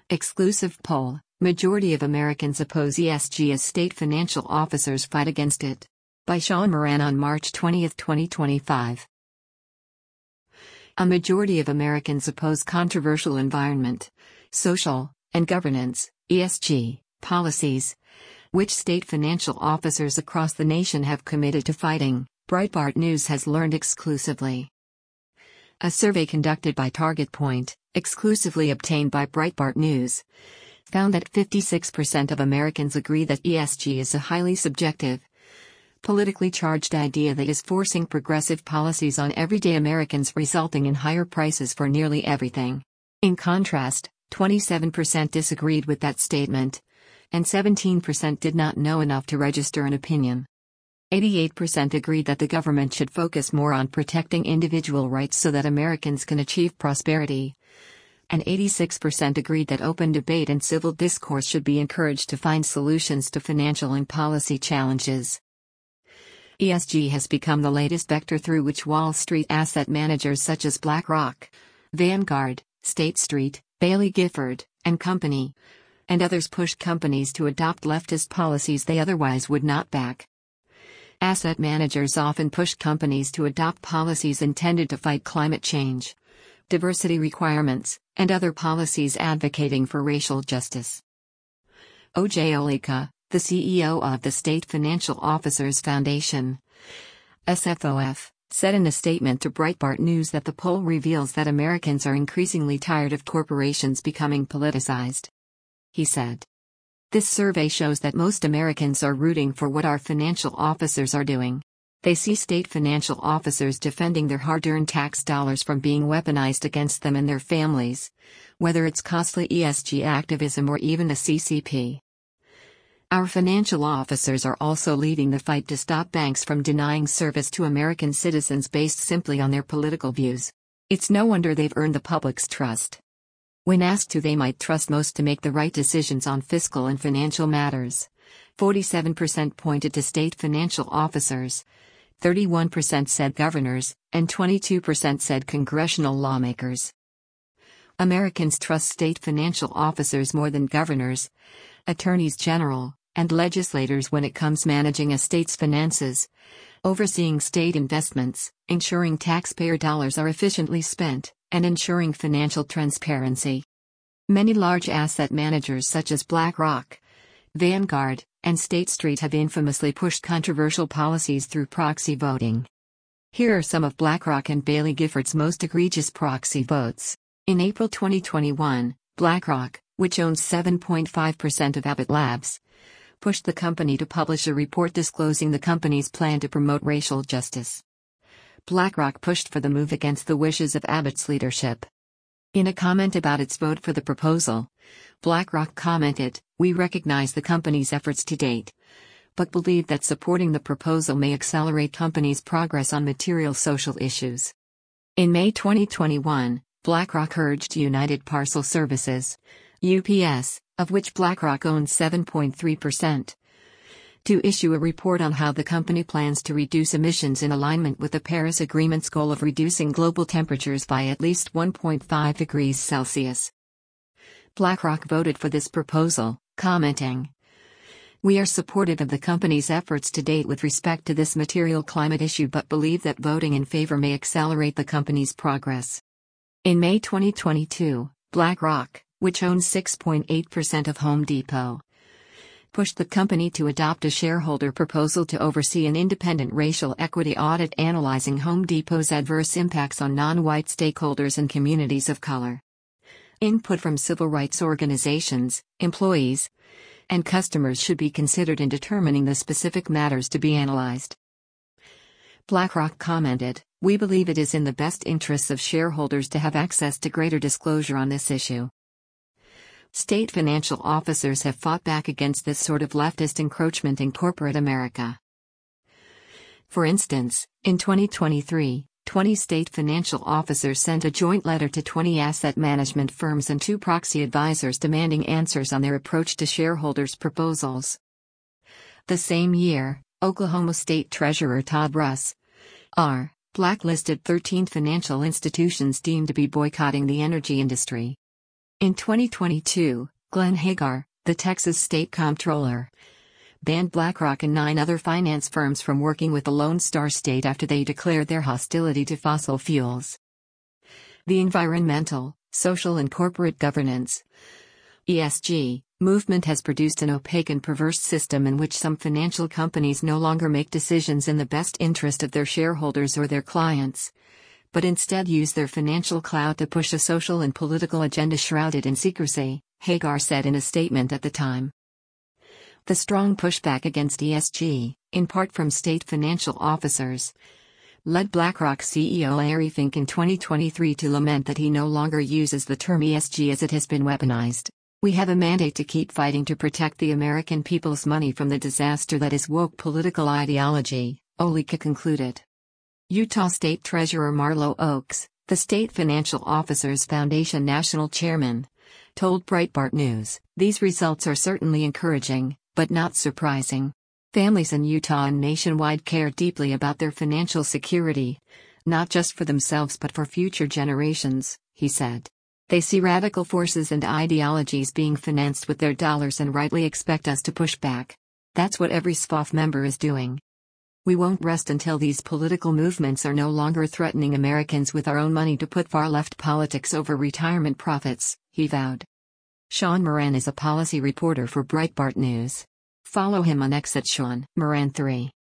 Exclusive poll: majority of Americans oppose ESG as state financial officers fight against it. By Sean Moran on March 20, 2025. A majority of Americans oppose controversial environment, social, and governance (ESG) policies, which state financial officers across the nation have committed to fighting, Breitbart News has learned exclusively. A survey conducted by Target Point, exclusively obtained by Breitbart News, found that 56% of Americans agree that ESG is a highly subjective, politically charged idea that is forcing progressive policies on everyday Americans, resulting in higher prices for nearly everything. In contrast, 27% disagreed with that statement, and 17% did not know enough to register an opinion. 88% agreed that the government should focus more on protecting individual rights so that Americans can achieve prosperity, and 86% agreed that open debate and civil discourse should be encouraged to find solutions to financial and policy challenges. ESG has become the latest vector through which Wall Street asset managers such as BlackRock, Vanguard, State Street, Bailey Gifford and Company, and others push companies to adopt leftist policies they otherwise would not back. Asset managers often push companies to adopt policies intended to fight climate change, diversity requirements, and other policies advocating for racial justice. O.J. Olika, the CEO of the State Financial Officers Foundation, SFOF, said in a statement to Breitbart News that the poll reveals that Americans are increasingly tired of corporations becoming politicized. He said, "This survey shows that most Americans are rooting for what our financial officers are doing. They see state financial officers defending their hard-earned tax dollars from being weaponized against them and their families, whether it's costly ESG activism or even the CCP. Our financial officers are also leading the fight to stop banks from denying service to American citizens based simply on their political views. It's no wonder they've earned the public's trust." When asked who they might trust most to make the right decisions on fiscal and financial matters, 47% pointed to state financial officers, 31% said governors, and 22% said congressional lawmakers. Americans trust state financial officers more than governors, attorneys general, and legislators when it comes managing a state's finances, overseeing state investments, ensuring taxpayer dollars are efficiently spent, and ensuring financial transparency. Many large asset managers such as BlackRock, Vanguard, and State Street have infamously pushed controversial policies through proxy voting. Here are some of BlackRock and Bailey Gifford's most egregious proxy votes. In April 2021, BlackRock, which owns 7.5% of Abbott Labs, pushed the company to publish a report disclosing the company's plan to promote racial justice. BlackRock pushed for the move against the wishes of Abbott's leadership. In a comment about its vote for the proposal, BlackRock commented, "We recognize the company's efforts to date, but believe that supporting the proposal may accelerate company's progress on material social issues." In May 2021, BlackRock urged United Parcel Services, UPS, of which BlackRock owns 7.3%, to issue a report on how the company plans to reduce emissions in alignment with the Paris Agreement's goal of reducing global temperatures by at least 1.5 degrees Celsius. BlackRock voted for this proposal, commenting, "We are supportive of the company's efforts to date with respect to this material climate issue but believe that voting in favor may accelerate the company's progress." In May 2022, BlackRock, which owns 6.8% of Home Depot, pushed the company to adopt a shareholder proposal to oversee an independent racial equity audit analyzing Home Depot's adverse impacts on non-white stakeholders and communities of color. Input from civil rights organizations, employees, and customers should be considered in determining the specific matters to be analyzed. BlackRock commented, "We believe it is in the best interests of shareholders to have access to greater disclosure on this issue." State financial officers have fought back against this sort of leftist encroachment in corporate America. For instance, in 2023, 20 state financial officers sent a joint letter to 20 asset management firms and 2 proxy advisors demanding answers on their approach to shareholders' proposals. The same year, Oklahoma State Treasurer Todd Russ, R., blacklisted 13 financial institutions deemed to be boycotting the energy industry. In 2022, Glenn Hagar, the Texas state comptroller, banned BlackRock and 9 other finance firms from working with the Lone Star State after they declared their hostility to fossil fuels. The environmental, social and corporate governance (ESG) movement has produced an opaque and perverse system in which some financial companies no longer make decisions in the best interest of their shareholders or their clients, but instead use their financial clout to push a social and political agenda shrouded in secrecy, Hagar said in a statement at the time. The strong pushback against ESG, in part from state financial officers, led BlackRock CEO Larry Fink in 2023 to lament that he no longer uses the term ESG as it has been weaponized. "We have a mandate to keep fighting to protect the American people's money from the disaster that is woke political ideology," Olika concluded. Utah State Treasurer Marlo Oaks, the State Financial Officers Foundation national chairman, told Breitbart News, "These results are certainly encouraging, but not surprising. Families in Utah and nationwide care deeply about their financial security, not just for themselves but for future generations," he said. "They see radical forces and ideologies being financed with their dollars and rightly expect us to push back. That's what every SFOF member is doing. We won't rest until these political movements are no longer threatening Americans with our own money to put far-left politics over retirement profits," he vowed. Sean Moran is a policy reporter for Breitbart News. Follow him on X at Sean Moran 3.